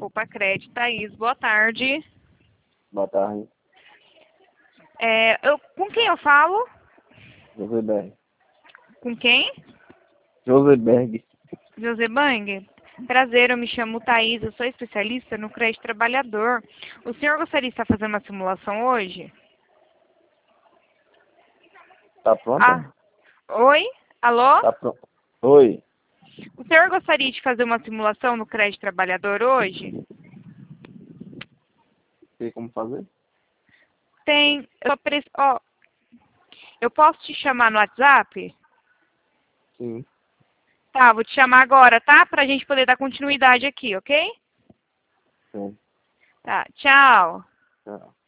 Poupa Crédito, Thaís, boa tarde. Boa tarde. Com quem eu falo? Joseberg. Com quem? Joseberg. José Bang? Prazer, eu me chamo Thaís, eu sou especialista no crédito trabalhador. O senhor gostaria de estar fazendo uma simulação hoje? Tá pronta? Oi? Alô? Tá pronto. Oi. O senhor gostaria de fazer uma simulação no crédito trabalhador hoje? Tem como fazer? Tem. Eu posso te chamar no WhatsApp? Sim. Tá, vou te chamar agora, tá? Pra gente poder dar continuidade aqui, ok? Sim. Tá, tchau. Tchau.